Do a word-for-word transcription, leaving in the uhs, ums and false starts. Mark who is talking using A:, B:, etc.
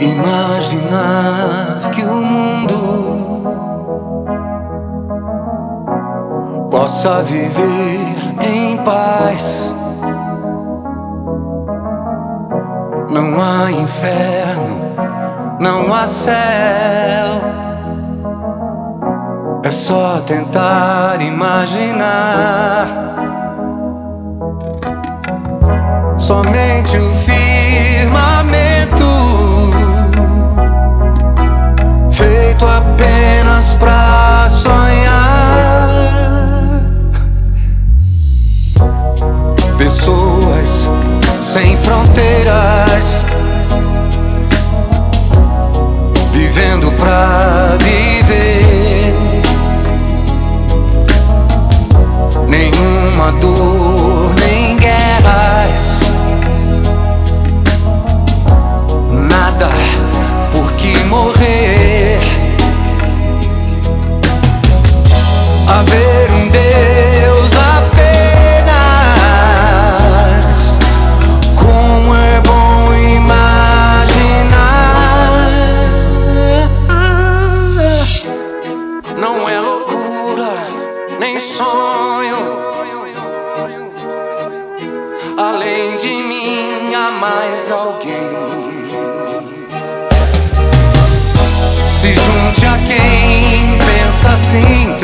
A: Imaginar que o mundo possa viver em paz. Não há inferno, não há céu. É só tentar imaginar. Somente o firmamento, feito apenas pra sonhar. Pessoas sem fronteiras, vivendo pra viver. Nenhuma dor, nem guerras, nada por que morrer. Haver um Deus apenas, como é bom imaginar. Não é loucura, nem sonho. Além de mim há mais alguém. Se junte a quem pensa assim,